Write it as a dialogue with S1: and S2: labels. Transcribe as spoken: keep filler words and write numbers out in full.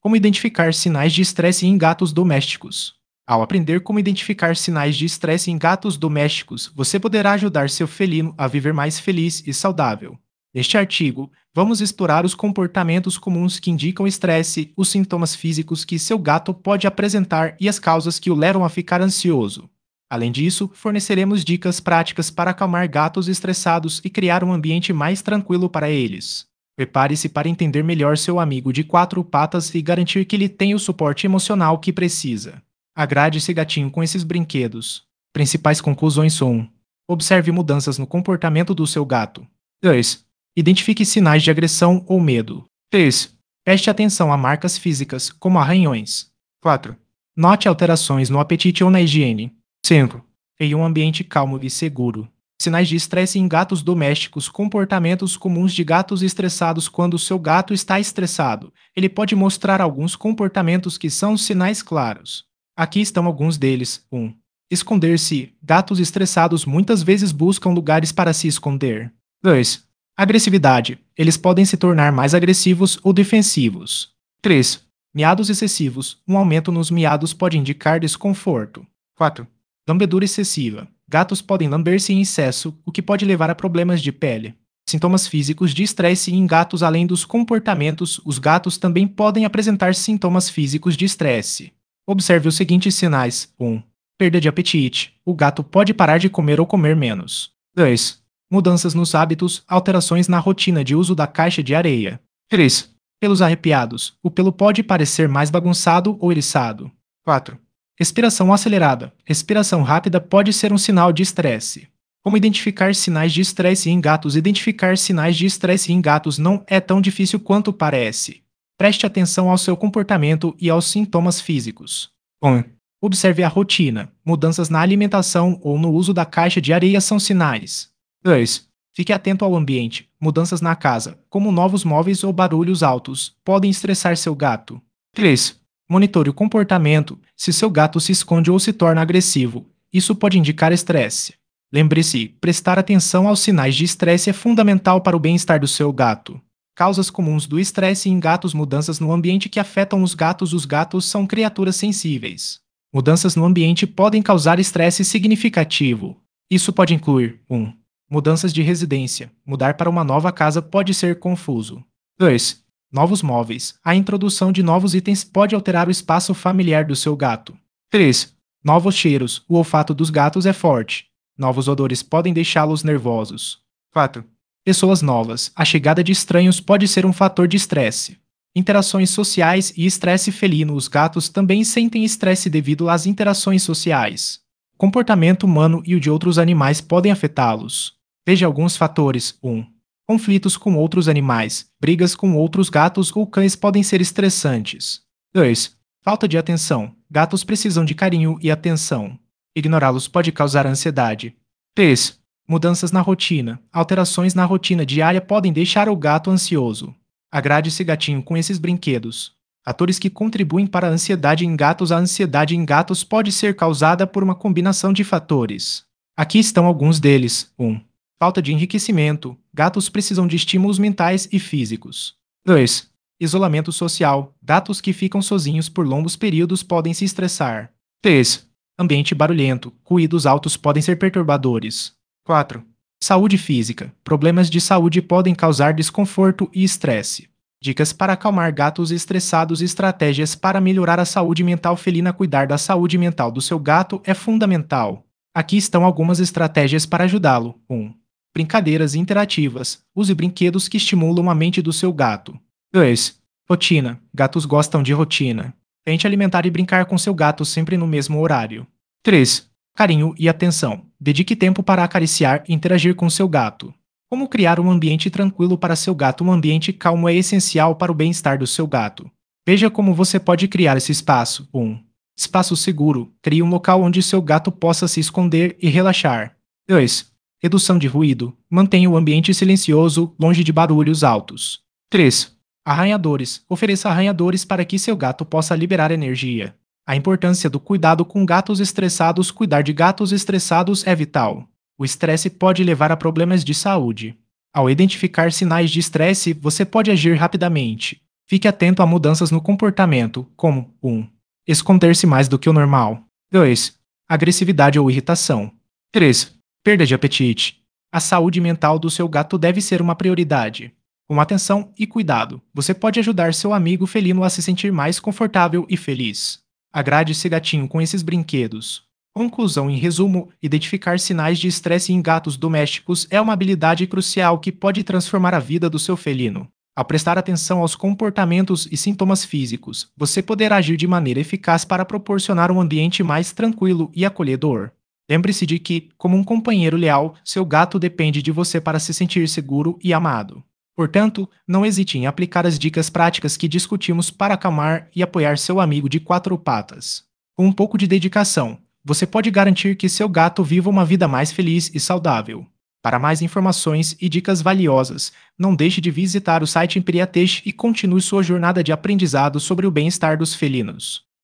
S1: Como identificar sinais de estresse em gatos domésticos? Ao aprender como identificar sinais de estresse em gatos domésticos, você poderá ajudar seu felino a viver mais feliz e saudável. Neste artigo, vamos explorar os comportamentos comuns que indicam estresse, os sintomas físicos que seu gato pode apresentar e as causas que o levam a ficar ansioso. Além disso, forneceremos dicas práticas para acalmar gatos estressados e criar um ambiente mais tranquilo para eles. Prepare-se para entender melhor seu amigo de quatro patas e garantir que ele tem o suporte emocional que precisa. Agrade esse gatinho com esses brinquedos. Principais conclusões são: um. Observe mudanças no comportamento do seu gato. dois. Identifique sinais de agressão ou medo. três. Preste atenção a marcas físicas, como arranhões. quatro. Note alterações no apetite ou na higiene. cinco. Crie um ambiente calmo e seguro. Sinais de estresse em gatos domésticos. Comportamentos comuns de gatos estressados. Quando o seu gato está estressado, ele pode mostrar alguns comportamentos que são sinais claros. Aqui estão alguns deles. um. Esconder-se. Gatos estressados muitas vezes buscam lugares para se esconder. dois. Agressividade. Eles podem se tornar mais agressivos ou defensivos. três. Miados excessivos. Um aumento nos miados pode indicar desconforto. quatro. Lambedura excessiva. Gatos podem lamber-se em excesso, o que pode levar a problemas de pele. Sintomas físicos de estresse em gatos. Além dos comportamentos, os gatos também podem apresentar sintomas físicos de estresse. Observe os seguintes sinais. um. Perda de apetite. O gato pode parar de comer ou comer menos. dois. Mudanças nos hábitos, alterações na rotina de uso da caixa de areia. três. Pelos arrepiados. O pelo pode parecer mais bagunçado ou eriçado. quatro. Respiração acelerada. Respiração rápida pode ser um sinal de estresse. Como identificar sinais de estresse em gatos? Identificar sinais de estresse em gatos não é tão difícil quanto parece. Preste atenção ao seu comportamento e aos sintomas físicos. um. Observe a rotina. Mudanças na alimentação ou no uso da caixa de areia são sinais. dois. Fique atento ao ambiente. Mudanças na casa, como novos móveis ou barulhos altos, podem estressar seu gato. três. Monitore o comportamento. Se seu gato se esconde ou se torna agressivo, isso pode indicar estresse. Lembre-se, prestar atenção aos sinais de estresse é fundamental para o bem-estar do seu gato. Causas comuns do estresse em gatos. Mudanças no ambiente que afetam os gatos. Os gatos são criaturas sensíveis. Mudanças no ambiente podem causar estresse significativo. Isso pode incluir: um. Mudanças de residência. Mudar para uma nova casa pode ser confuso. dois. Novos móveis. A introdução de novos itens pode alterar o espaço familiar do seu gato. três. Novos cheiros. O olfato dos gatos é forte. Novos odores podem deixá-los nervosos. quatro. Pessoas novas. A chegada de estranhos pode ser um fator de estresse. Interações sociais e estresse felino. Os gatos também sentem estresse devido às interações sociais. O comportamento humano e o de outros animais podem afetá-los. Veja alguns fatores. um. Conflitos com outros animais. Brigas com outros gatos ou cães podem ser estressantes. dois. Falta de atenção. Gatos precisam de carinho e atenção. Ignorá-los pode causar ansiedade. três. Mudanças na rotina. Alterações na rotina diária podem deixar o gato ansioso. Agrade esse gatinho com esses brinquedos. Fatores que contribuem para a ansiedade em gatos. A ansiedade em gatos pode ser causada por uma combinação de fatores. Aqui estão alguns deles. um. Falta de enriquecimento. Gatos precisam de estímulos mentais e físicos. dois. Isolamento social. Gatos que ficam sozinhos por longos períodos podem se estressar. três. Ambiente barulhento. Ruídos altos podem ser perturbadores. quatro. Saúde física. Problemas de saúde podem causar desconforto e estresse. Dicas para acalmar gatos estressados. Estratégias para melhorar a saúde mental felina. Cuidar da saúde mental do seu gato é fundamental. Aqui estão algumas estratégias para ajudá-lo. um. Brincadeiras interativas. Use brinquedos que estimulam a mente do seu gato. dois. Rotina. Gatos gostam de rotina. Tente alimentar e brincar com seu gato sempre no mesmo horário. três. Carinho e atenção. Dedique tempo para acariciar e interagir com seu gato. Como criar um ambiente tranquilo para seu gato? Um ambiente calmo é essencial para o bem-estar do seu gato. Veja como você pode criar esse espaço. um. Espaço seguro. Crie um local onde seu gato possa se esconder e relaxar. dois. Redução de ruído. Mantenha o ambiente silencioso, longe de barulhos altos. três. Arranhadores. Ofereça arranhadores para que seu gato possa liberar energia. A importância do cuidado com gatos estressados. Cuidar de gatos estressados é vital. O estresse pode levar a problemas de saúde. Ao identificar sinais de estresse, você pode agir rapidamente. Fique atento a mudanças no comportamento, como um esconder-se mais do que o normal. dois Agressividade ou irritação. três Perda de apetite. A saúde mental do seu gato deve ser uma prioridade. Com atenção e cuidado, você pode ajudar seu amigo felino a se sentir mais confortável e feliz. Agrade esse gatinho com esses brinquedos. Conclusão: em resumo, identificar sinais de estresse em gatos domésticos é uma habilidade crucial que pode transformar a vida do seu felino. Ao prestar atenção aos comportamentos e sintomas físicos, você poderá agir de maneira eficaz para proporcionar um ambiente mais tranquilo e acolhedor. Lembre-se de que, como um companheiro leal, seu gato depende de você para se sentir seguro e amado. Portanto, não hesite em aplicar as dicas práticas que discutimos para acalmar e apoiar seu amigo de quatro patas. Com um pouco de dedicação, você pode garantir que seu gato viva uma vida mais feliz e saudável. Para mais informações e dicas valiosas, não deixe de visitar o site Emperiatech e continue sua jornada de aprendizado sobre o bem-estar dos felinos.